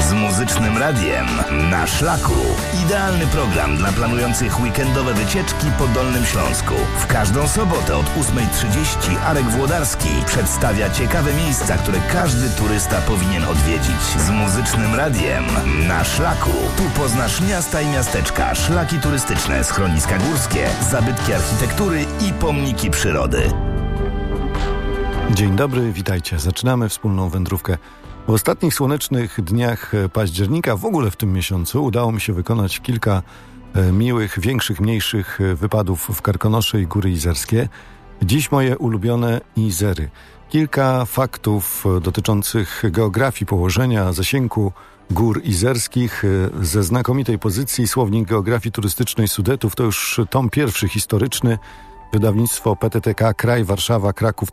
Z Muzycznym Radiem na szlaku. Idealny program dla planujących weekendowe wycieczki po Dolnym Śląsku. W każdą sobotę od 8:30 Arek Włodarski przedstawia ciekawe miejsca, które każdy turysta powinien odwiedzić. Z Muzycznym Radiem na szlaku. Tu poznasz miasta i miasteczka, szlaki turystyczne, schroniska górskie, zabytki architektury i pomniki przyrody. Dzień dobry, witajcie. Zaczynamy wspólną wędrówkę. W ostatnich słonecznych dniach października, w ogóle w tym miesiącu, udało mi się wykonać kilka miłych, większych, mniejszych wypadów w Karkonosze i Góry Izerskie. Dziś moje ulubione Izery. Kilka faktów dotyczących geografii, położenia, zasięgu gór izerskich ze znakomitej pozycji. Słownik geografii turystycznej Sudetów to już tom pierwszy historyczny. Wydawnictwo PTTK, Kraj, Warszawa, Kraków,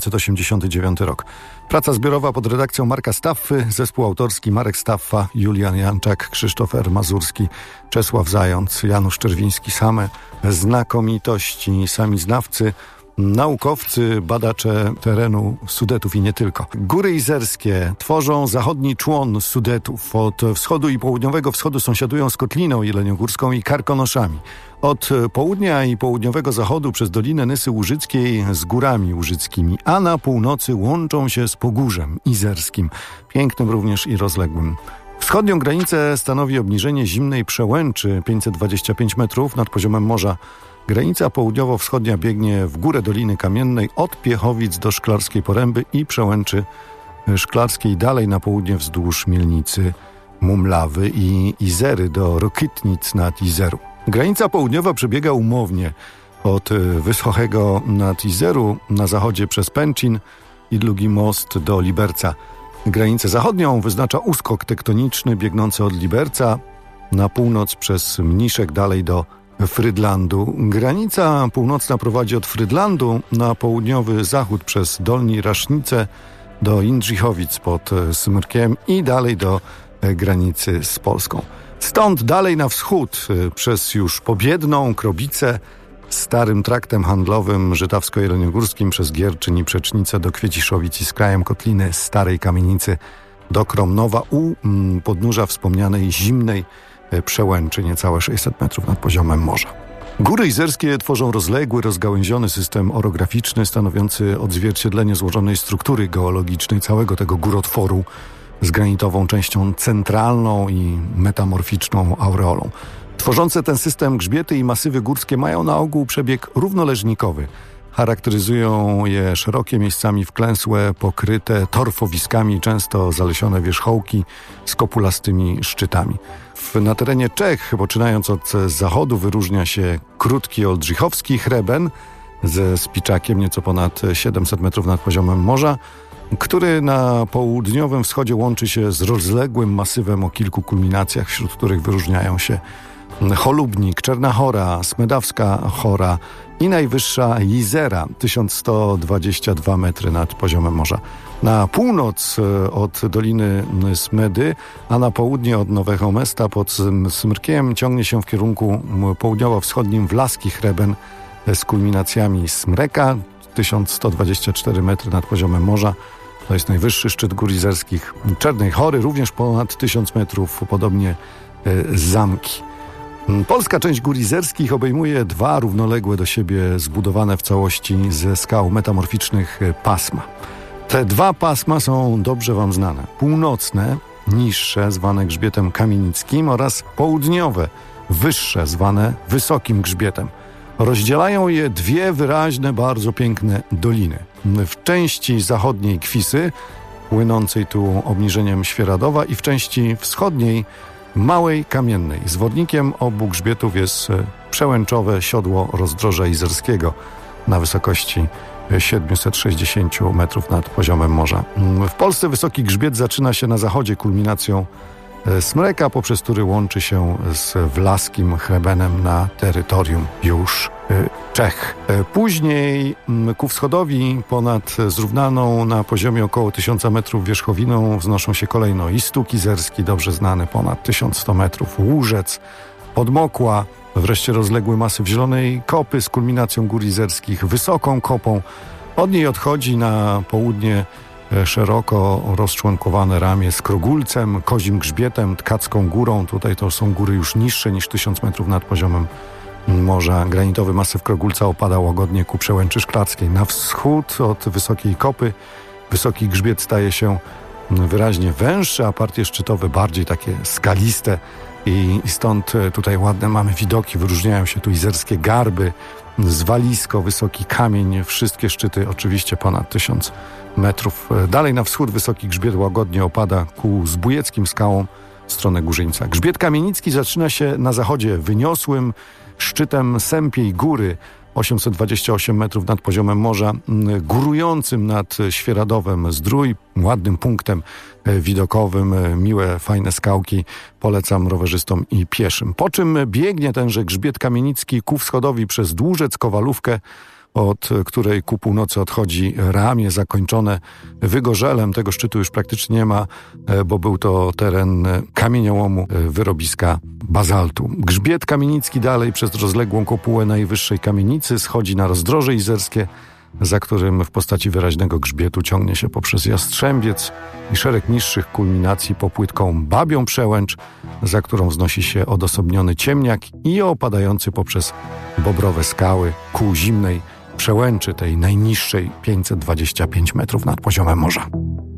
1989 rok. Praca zbiorowa pod redakcją Marka Staffy, zespół autorski Marek Staffa, Julian Janczak, Krzysztof R. Mazurski, Czesław Zając, Janusz Czerwiński. Same znakomitości, sami znawcy, naukowcy, badacze terenu Sudetów i nie tylko. Góry Izerskie tworzą zachodni człon Sudetów. Od wschodu i południowego wschodu sąsiadują z Kotliną Jeleniogórską i Karkonoszami. Od południa i południowego zachodu przez Dolinę Nysy Łużyckiej z Górami Łużyckimi, a na północy łączą się z Pogórzem Izerskim, pięknym również i rozległym. Wschodnią granicę stanowi obniżenie zimnej przełęczy 525 metrów nad poziomem morza. Granica południowo-wschodnia biegnie w górę Doliny Kamiennej od Piechowic do Szklarskiej Poręby i przełęczy Szklarskiej, dalej na południe wzdłuż Mielnicy, Mumlawy i Izery do Rokytnic nad Izeru. Granica południowa przebiega umownie od Wysochego nad Izeru na zachodzie przez Pęczin i Długi Most do Liberca. Granicę zachodnią wyznacza uskok tektoniczny biegnący od Liberca na północ przez Mniszek dalej do Frydlandu. Granica północna prowadzi od Frydlandu na południowy zachód przez Dolni Rasznicę do Jędrzychowic pod Smrkiem i dalej do granicy z Polską. Stąd dalej na wschód przez już Pobiedną, Krobicę, starym traktem handlowym żydawsko-jeleniogórskim przez Gierczyn i Przecznicę do Kwiechiszowic i z krajem Kotliny, Starej Kamienicy do Kromnowa u podnóża wspomnianej zimnej przełęczy, niecałe 600 metrów nad poziomem morza. Góry izerskie tworzą rozległy, rozgałęziony system orograficzny stanowiący odzwierciedlenie złożonej struktury geologicznej całego tego górotworu z granitową częścią centralną i metamorficzną aureolą. Tworzące ten system grzbiety i masywy górskie mają na ogół przebieg równoleżnikowy. Charakteryzują je szerokie, miejscami wklęsłe, pokryte torfowiskami, często zalesione wierzchołki z kopulastymi szczytami. Na terenie Czech, poczynając od zachodu, wyróżnia się krótki oldrzychowski chreben ze spiczakiem nieco ponad 700 metrów nad poziomem morza, który na południowym wschodzie łączy się z rozległym masywem o kilku kulminacjach, wśród których wyróżniają się Cholubnik, Czerna Chora, Smedawska Chora i najwyższa Izera, 1122 metry nad poziomem morza. Na północ od Doliny Smedy, a na południe od Nowego Mesta pod Smrkiem ciągnie się w kierunku południowo-wschodnim Wlaski Chreben z kulminacjami Smreka, 1124 metry nad poziomem morza. To jest najwyższy szczyt gór izerskich. Czarnej Chory również ponad 1000 metrów, podobnie Zamki. Polska część gór izerskich obejmuje dwa równoległe do siebie zbudowane w całości ze skał metamorficznych pasma. Te dwa pasma są dobrze wam znane. Północne, niższe, zwane grzbietem kamienickim, oraz południowe, wyższe, zwane wysokim grzbietem. Rozdzielają je dwie wyraźne, bardzo piękne doliny. W części zachodniej Kwisy, płynącej tu obniżeniem Świeradowa, i w części wschodniej Małej Kamiennej. Zwodnikiem obu grzbietów jest przełęczowe siodło Rozdroża Izerskiego na wysokości 760 metrów nad poziomem morza. W Polsce wysoki grzbiet zaczyna się na zachodzie kulminacją Smreka, poprzez który łączy się z Wlaskim Chrebenem na terytorium już Czech. Później ku wschodowi, ponad zrównaną na poziomie około 1000 metrów wierzchowiną, wznoszą się kolejno i Stuk Izerski, dobrze znany, ponad 1100 metrów, Łużec, Podmokła, wreszcie rozległy masyw Zielonej Kopy z kulminacją gór izerskich, Wysoką Kopą. Od niej odchodzi na południe szeroko rozczłonkowane ramię z Krogulcem, Kozim Grzbietem, Tkacką Górą. Tutaj to są góry już niższe niż 1000 metrów nad poziomem morza. Granitowy masyw Krogulca opada łagodnie ku Przełęczy Szklarskiej. Na wschód od Wysokiej Kopy Wysoki Grzbiet staje się wyraźnie węższy, a partie szczytowe bardziej takie skaliste i stąd tutaj ładne mamy widoki. Wyróżniają się tu izerskie garby, zwalisko, wysoki kamień, wszystkie szczyty oczywiście ponad 1000 metrów. Dalej na wschód Wysoki Grzbiet łagodnie opada ku Zbójeckim skałom w stronę Górzyńca. Grzbiet Kamienicki zaczyna się na zachodzie wyniosłym szczytem Sępiej Góry, 828 metrów nad poziomem morza, górującym nad Świeradowem Zdrój, ładnym punktem widokowym, miłe, fajne skałki, polecam rowerzystom i pieszym. Po czym biegnie tenże Grzbiet Kamienicki ku wschodowi przez Dłużec, Kowalówkę, od której ku północy odchodzi ramię zakończone Wygorzelem. Tego szczytu już praktycznie nie ma, bo był to teren kamieniołomu, wyrobiska bazaltu. Grzbiet Kamienicki dalej przez rozległą kopułę najwyższej kamienicy schodzi na rozdroże izerskie, za którym w postaci wyraźnego grzbietu ciągnie się poprzez Jastrzębiec i szereg niższych kulminacji po płytką Babią Przełęcz, za którą wznosi się odosobniony Ciemniak i opadający poprzez Bobrowe Skały ku zimnej Przełęczy, tej najniższej, 525 metrów nad poziomem morza.